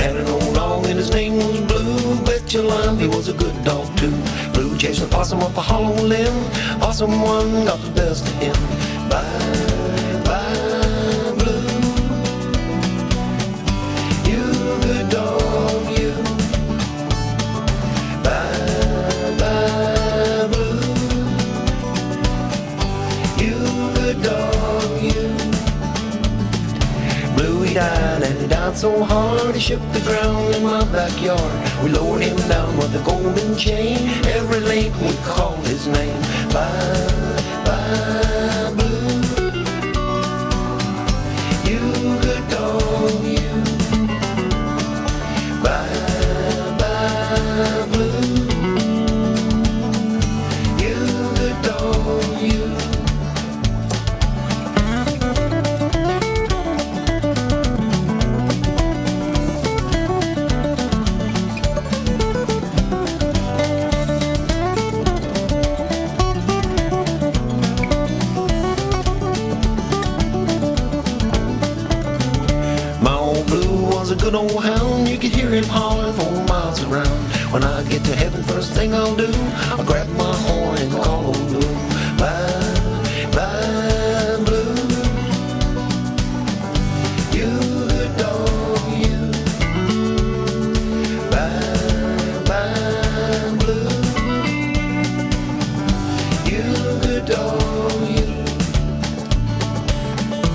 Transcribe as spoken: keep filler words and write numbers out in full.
had an old dog and his name was Blue. Bet your life he was a good dog too. Blue chased the possum up a hollow limb. Possum one got the best of him. Bye, bye, Blue. You good dog, you. Bye, bye, Blue. You good dog, you. Blue, he died, and he died so hard he shook the ground in my backyard. We lowered him down with a golden chain. Every lake we called his name. Bye, bye, Blue. You good dog, you. Bye, bye, Blue. You good dog, you. A good old hound, you could hear him holler four miles around. When I get to heaven, first thing I'll do, I'll grab my horn